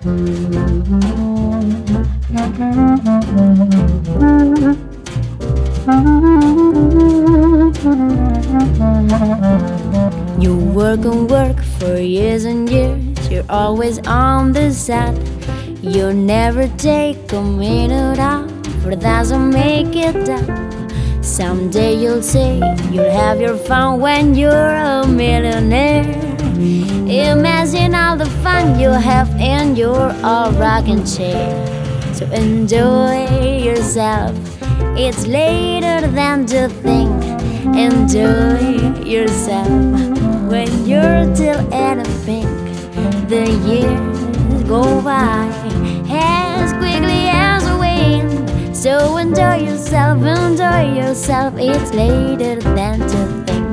You work and work for years and years. You're always on the side. You never take a minute off, but it doesn't make it up. Someday you'll say you'll have your fun when you're a millionaire. Imagine all the fun you'll have in your rocking chair. So enjoy yourself, it's later than to think. Enjoy yourself when you're till at a pink. The years go by as quickly as a wind. So enjoy yourself, it's later than to think.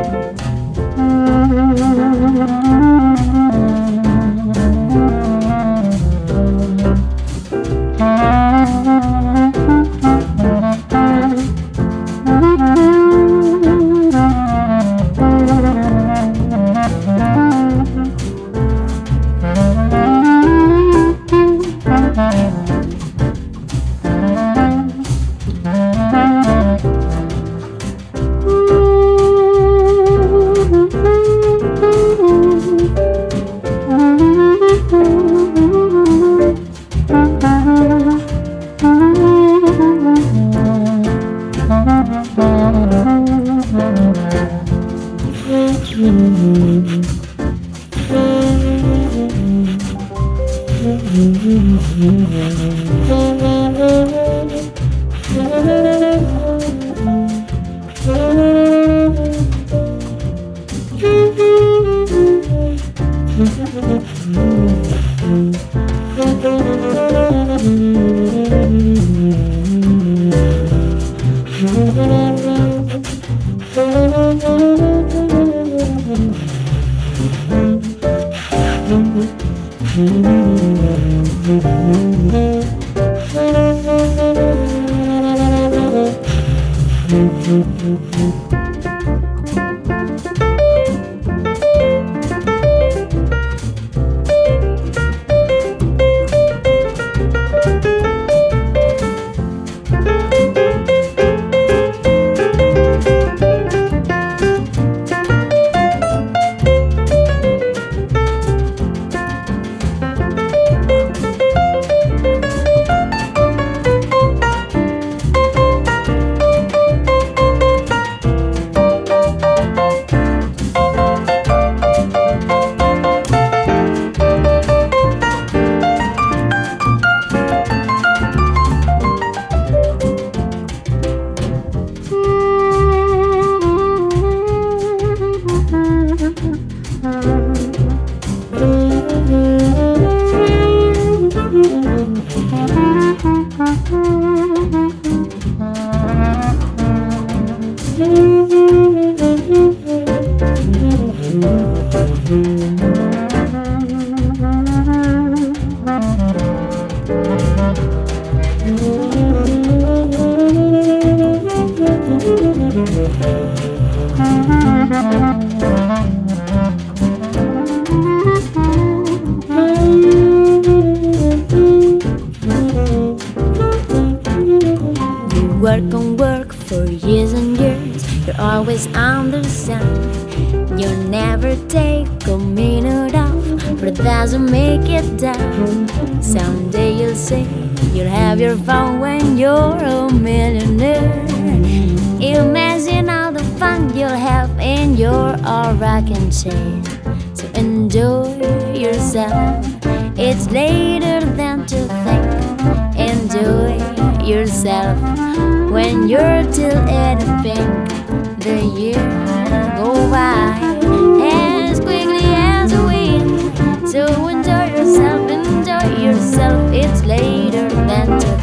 Work and work for years and years. You're always on the sun. You never take a minute off, but it doesn't make it down. Someday you'll say you'll have your fun when you're a millionaire. Imagine all the fun you'll have in your rocking chair. So enjoy yourself, it's later than to think. Enjoy yourself when you're till at a pink. The years go by as quickly as a wind. So enjoy yourself, it's later than to